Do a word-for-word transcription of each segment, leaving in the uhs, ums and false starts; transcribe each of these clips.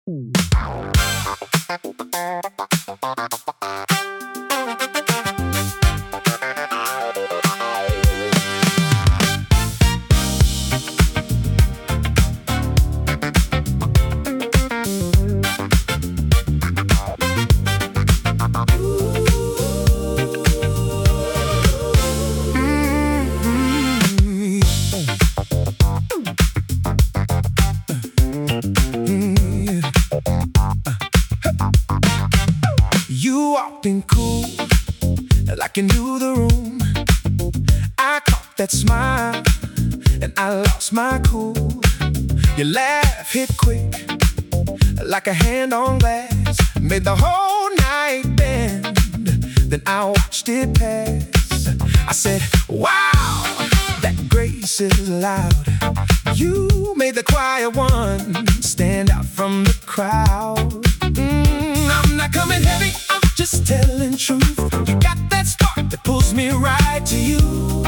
You walked in cool, like you knew the room. I caught that smile, and I lost my cool. Your laugh hit quick, like a hand on glass. Made the whole night bend, then I watched it pass. I said, wow, that grace is loud. You made the quiet one stand out from the crowd. mm, I'm not coming heavy, I'm just telling truth. You got that spark that pulls me right to you.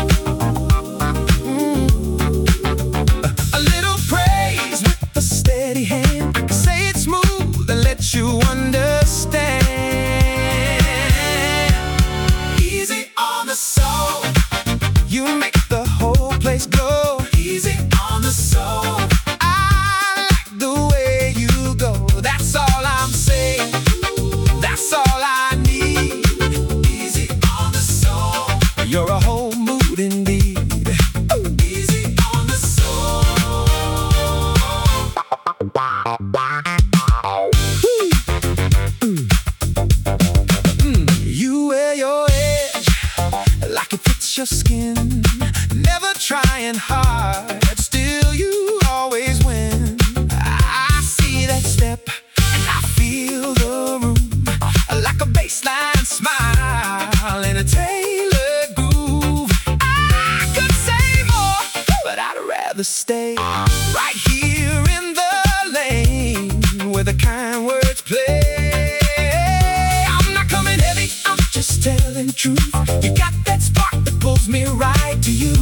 mm. A little praise with a steady hand. I can say it smooth and let you understand. Easy on the soul, you make the whole place glow. Easy on the soul, I like the way you go. That's all I'm saying, that's all I need. Easy on the soul, you're a whole mood indeed. Easy on the soul. Mm, you wear your edge like it fits your skin. Never trying hard, still you always win. I see that step, I feel the room, like a baseline smile in a tailored groove. I could say more, but I'd rather stay right here in the lane where the kind words play. I'm not coming heavy, I'm just telling truth. You got that spark that pulls me right to you.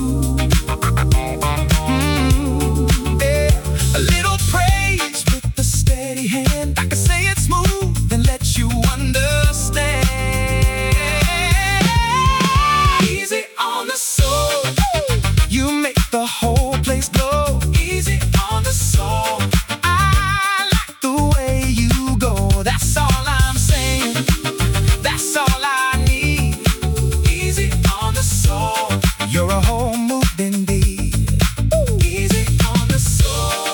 Mm, yeah. A little praise with a steady hand. I can say it smooth and let you understand. Easy on the soul, you make the whole place glow. Easy on the soul, I like the way you go. That's all I'm saying, that's all I need. Easy on the soul, you're a whole mood indeed. Easy on the soul.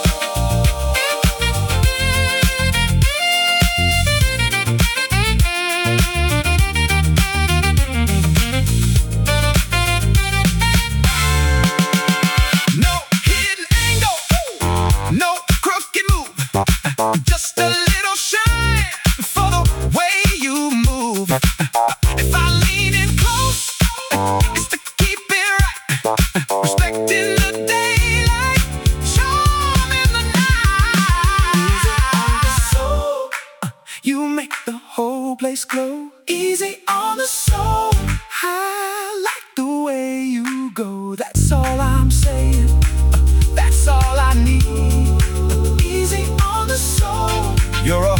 No hidden angle, no crooked move, just a little shine for the way you move. If I lean in close, it's to keep it right. Respect in the daylight, charm in the night. Easy on the soul, you make the whole place glow. Easy on the soul, I like the way you go. That's all I'm saying, that's all I need. Easy on the soul, you're a